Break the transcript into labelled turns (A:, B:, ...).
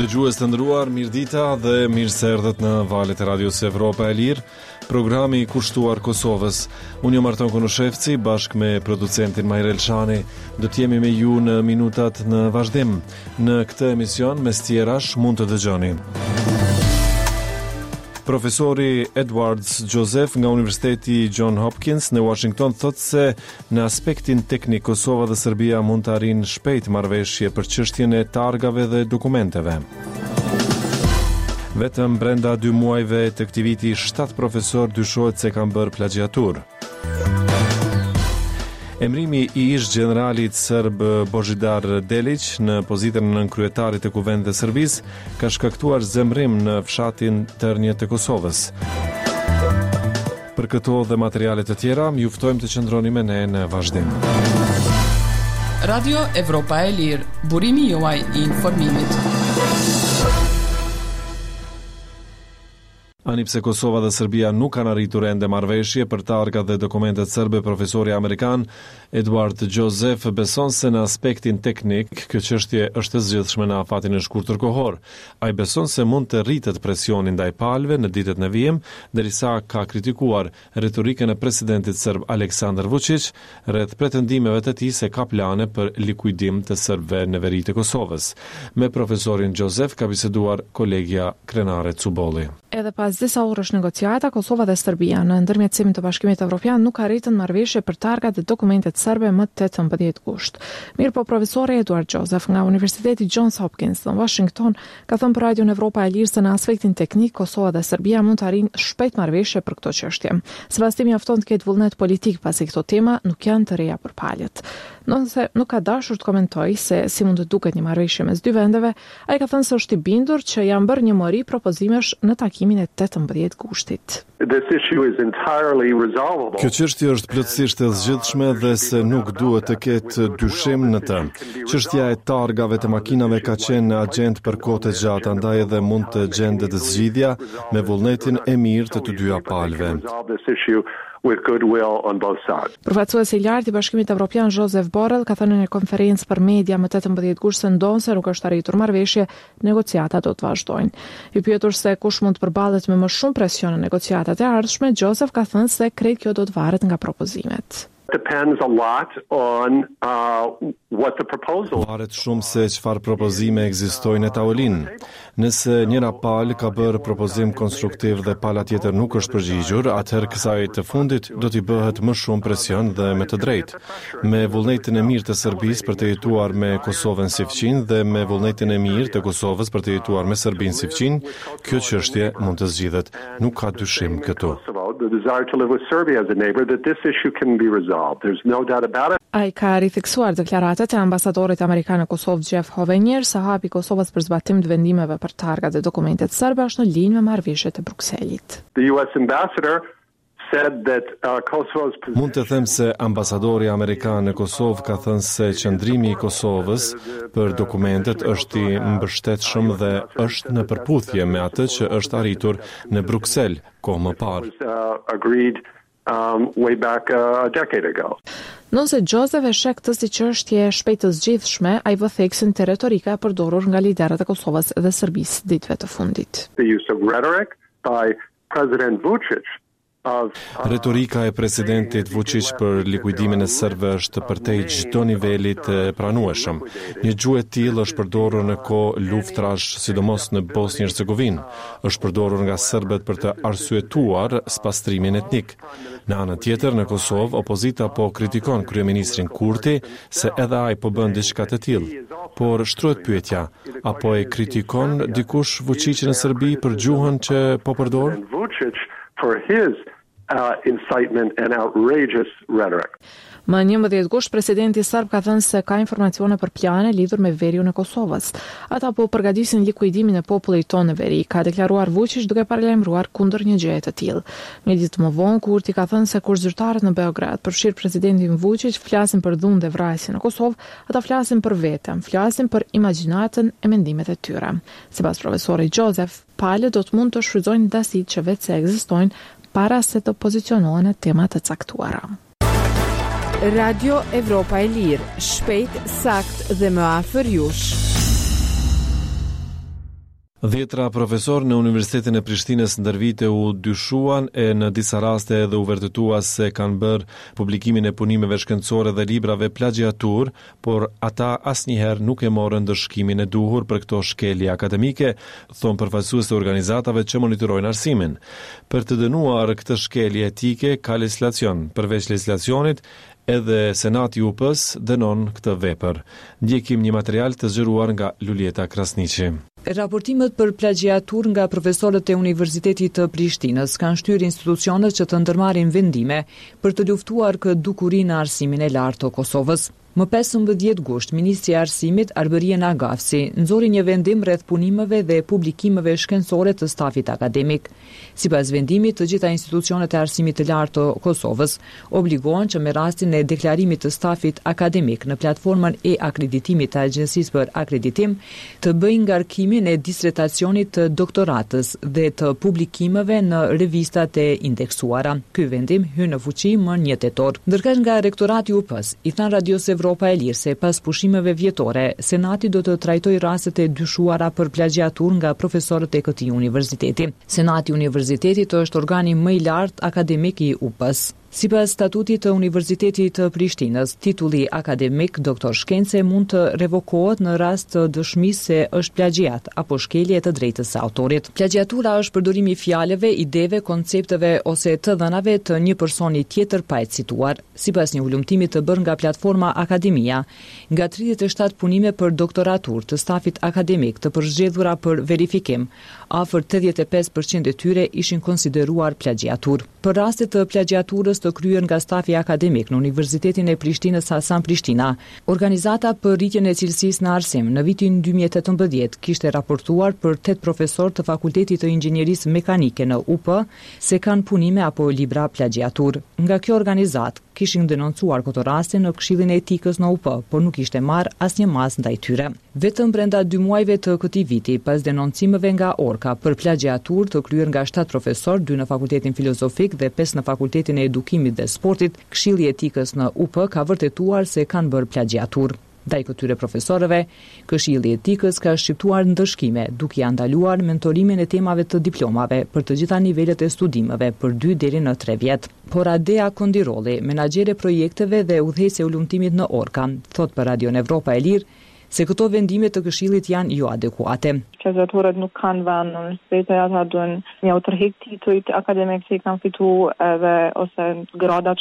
A: Dëgjues të nderuar, mirëdita dhe mirë se erdhët në valët e Radios Evropa e Lirë, programi i kushtuar Kosovës. Unë jam Arton Konushevci, bashkë me producentin Majrel Shani, do të jemi me ju në minutat në vazhdim. Në këtë emision, mes tjerash, mund të dëgjoni. Profesori Edwards Joseph nga Universiteti John Hopkins në Washington thotë se në aspektin teknik Kosova dhe Serbia mund të arrijnë shpejt marrëveshje për çështjen e targave dhe dokumenteve. Vetëm brenda 2 muajve të këtij viti 7 profesor dyshohet se kanë bërë plagjiatur. Emrimi i ish generalit serb Božidar Delić në pozitën e nënkryetarit të Kuvendit të Serbisë ka shkaktuar zemrim në fshatin Tërnje të Kosovës. Për këto dhe materiale të tjera, ju ftojmë të qëndroni me ne në vazhdim.
B: Radio Evropa e Lirë, burimi juaj i informimit.
A: Ani pse Kosova dhe Serbia nuk kanë arritur ende marrëveshje për targat dhe dokumentet serbe, profesori amerikan Edward Joseph beson se në aspektin teknik kjo çështje është e zgjidhshme në afatin e shkurtër kohor. Ai beson se mund të rritet presioni ndaj palëve në ditët në vijim, derisa ka kritikuar retorikën e presidentit serb Aleksandar Vučić rreth pretendimeve të tij se ka plane për likuidim të serbëve në veri të Kosovës. Me profesorin Joseph ka biseduar kolegja Krenare Cubolli.
C: Edhe pas disa orësh negociata, Kosova dhe Serbia në ndërmjetësimin të Bashkimit Evropian nuk arritën marrëveshje për targat dhe dokumentet serbe më 18 gusht. Mirëpo profesori Edward Joseph nga Universiteti Johns Hopkins në Washington ka thënë për Radion Evropa e Lirë se në aspektin teknik Kosova dhe Serbia mund të arrijnë shpejt marrëveshje për këto çështje. Sipas tij mjafton të ketë vullnet politik pasi këto tema nuk janë të reja për palët. Nëse nuk ka dashur të komentojë se si mund të duket një marrëveshje mes dy vendeve, ai ka thënë se është i bindur që janë bërë një mori propozimesh në takimin e 18 gushtit.
A: Kjo çështje është plotësisht e zgjidhshme dhe se nuk duhet të ketë dyshim në të. Çështja e targave të makinave ka qenë në agjendë për kohë të gjatë, andaj edhe mund të gjendet zgjidhja me vullnetin e mirë të dyja palëve.
C: Përfaqësuesi i lartë i Bashkimit Evropian Joseph Borrell ka thënë në një konferencë për media më 18 gusht se ndonse nuk është arritur marrëveshje, negociatat do të vazhdojnë. I pyetur se kush mund të përballet me më shumë presion në negociatat e ardhshme, Joseph ka thënë se krejt kjo do të varet nga propozimet.
D: Depends a lot on what the proposal.
A: Varet shumë se çfarë propozime ekzistojnë në tavolinë. Nëse njëra palë ka bërë propozim konstruktiv dhe pala tjetër nuk është përgjigjur, atëherë kësaj të fundit do t'i bëhet më shumë presion dhe me të drejtë. Me vullnetin e mirë të Serbisë për të jetuar me Kosovën si fëmijë dhe me vullnetin e mirë të Kosovës për të jetuar me Serbinë si fëmijë, kjo çështje mund të zgjidhet. Nuk ka dyshim këtu.
D: The desire to live with Serbia as a neighbor, that this issue can be resolved. There's no doubt about it.
C: Ai ka ritheksuar deklaratat e ambasadorit amerikan në Kosovë Jeff Hovenier se hapi Kosovës për zbatim të vendimeve për targat dhe dokumentet serbe është në linjë me marrëveshjet e Brukselit.
D: The US ambassador said that Kosovo's
A: Mund të them se ambasadori amerikan në Kosovë ka thënë se qëndrimi i Kosovës për dokumentet është i mbështetshëm dhe është në përputhje me atë që është arritur në Bruksel kohë më parë.
D: Way back a decade ago.
C: Nëse Joseph e sheh këtë si çështje shpejt të zgjidhshme, ai vë theksin te retorika e përdorur nga liderët e Kosovës dhe Serbisë ditëve të fundit.
D: The use of rhetoric by President Vučić.
A: Retorika e presidentit Vučić për likuidimin e serbëve është përtej çdo niveli të pranueshëm. Një gjuhë e tillë është përdorur në kohë luftrash, sidomos në Bosnjë-Hercegovinë. Është përdorur nga serbët për të arsyetuar spastrimin etnik. Në anën tjetër, në Kosovë, opozita po kritikon kryeministrin Kurti se edhe ai po bën diçka të tillë. Por shtrohet pyetja, apo e kritikon dikush Vučićin në Serbi për gjuhën që po përdor?
D: For his incitement and outrageous rhetoric.
C: Më 11 gusht, presidenti serb ka thënë se ka informacione për plane lidhur me veriun e Kosovës. Ata po përgatisin likuidimin e popullit tonë në veri, ka deklaruar Vučić duke paralajmëruar kundër një gjëje të tillë. Një ditë më vonë, Kurti ka thënë se kur zyrtarët në Beograd përfshir presidentin Vučić flasin për dhunë dhe vrasje në Kosovë, ata flasin për veten, flasin për imagjinatën e mendimet e tyre. Sipas profesorit Joseph, palët do të mund të shfrytëzojnë dasitë që vetë se ekzistojnë para se të pozicionohen në tema të caktuara.
E: Radio Evropa e Lirë, shpejt, sakt dhe më afër jush.
A: 10 profesor në Universitetin e Prishtinës ndër vite u dyshuan e në disa raste edhe u vërtetua se kanë bërë publikimin e punimeve shkencore dhe librave plagiatur, por ata asnjëherë nuk e morën ndëshkimin e duhur për këto shkelje akademike, thon përfaqësues të organizatave që monitorojnë arsimin. Për të dënuar këtë shkelje etike ka legislacion. Përveç legislacionit, edhe Senati UP-s dënon këtë vepër. Ndjekim një material të zgjeruar nga Lulieta Krasniqi.
F: Raportimet për plagiatur nga profesorët e Universitetit të Prishtinës kanë shtyrë institucionet që të ndërmarrin vendime për të luftuar këtë dukuri në arsimin e lartë të Kosovës. Më 15 gusht, Ministri i Arsimit Arberien Agafsi nxori një vendim rreth punimeve dhe publikimeve shkencore të stafit akademik. Sipas vendimit, të gjitha institucionet e arsimit të lartë të Kosovës obligohen që me rastin e deklarimit të stafit akademik në platformën e akreditimit të Agjencisë për Akreditim të bëjnë ngarkimin e disertacionit të doktoratës dhe të publikimeve në revistat e indeksuara. Ky vendim hyn në fuqi më 1 tetor. Ndërkësh nga Rektorati UP-s i than Radios Evropa e Lirë se pas pushimeve vjetore, Senati do të trajtojë rastet e dyshuara për plagiatur nga profesorët e këtij universiteti. Senati i Universitetit është organi më i lartë akademik i UP-s. Sipas statutit të Universitetit të Prishtinës, titulli akademik doktor shkence mund të revokohet në rast të dëshmisë se është plagiat apo shkelje të drejtës së autorit. Plagiatura është përdorimi i fjalëve, ideve, koncepteve ose të dhënave të një personi tjetër pa e cituar. Sipas një ulëmtimi të bërë nga platforma Akademia, nga 37 punime për doktoratur të stafit akademik të përzgjedhura për verifikim, afër 85% e tyre ishin konsideruar plagiatur. Për rastet të plagiaturës të kryer nga stafi akademik në Universitetin e Prishtinës Hasan Prishtina, Organizata për rritjen e cilësisë në arsim në vitin 2018 kishte raportuar për 8 profesor të Fakultetit të Inxhinierisë Mekanike në UP se kanë punime apo libra plagiatur. Nga kjo organizatë kishin denoncuar këtë raste në Këshillin e Etikës në UP, por nuk ishte marrë asnjë mas ndaj tyre. Vetëm brenda 2 muajve të këtij viti, pas denoncimeve nga Orka për plagiatur të kryer nga 7 profesor, 2 në Fakultetin Filozofik dhe 5 në Fakultetin e Edukimit dhe Sportit, Këshilli i Etikës në UP ka vërtetuar se kanë bërë plagiatur. Ndaj këtyre profesorëve, Këshilli i Etikës ka shqiptuar ndëshkime, duke ia ndaluar mentorimin e temave të diplomave për të gjitha nivelet e studimeve për 2 deri në 3 vjet. Por Adea Kondirolli, menaxhere projekteve dhe udhëheqëse e ulëmtimit në Orka, thot për Radion Evropa e Lirë se këto vendime të Këshillit janë jo adekuate.
G: Plagiatorët nuk kanë vend në universitete, ata duhen një tërheq titujt akademik që i kanë fituar edhe ose gradat